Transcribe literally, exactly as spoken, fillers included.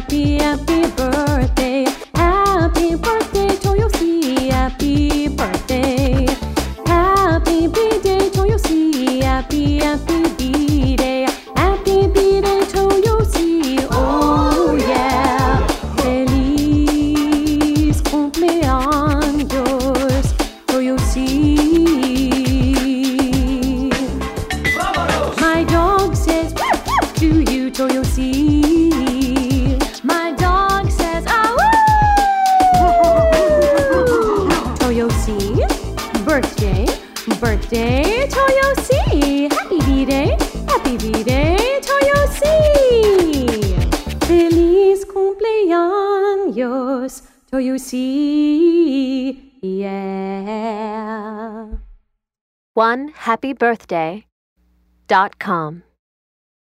happy, happy birthday. Happy birthday, Toyosi. Happy birthday. Happy B-Day, Toyosi. Happy, happy B-Day. Happy B-Day, Toyosi. Oh yeah. Feliz cumpleaños, Toyosi. My dog says to you, Toyosi. My dog says ah woo. Toyosi, birthday, birthday, Toyosi. Happy B-Day, happy B-Day, Toyosi. Feliz cumpleaños, Toyosi. Yeah. one happy birthday dot com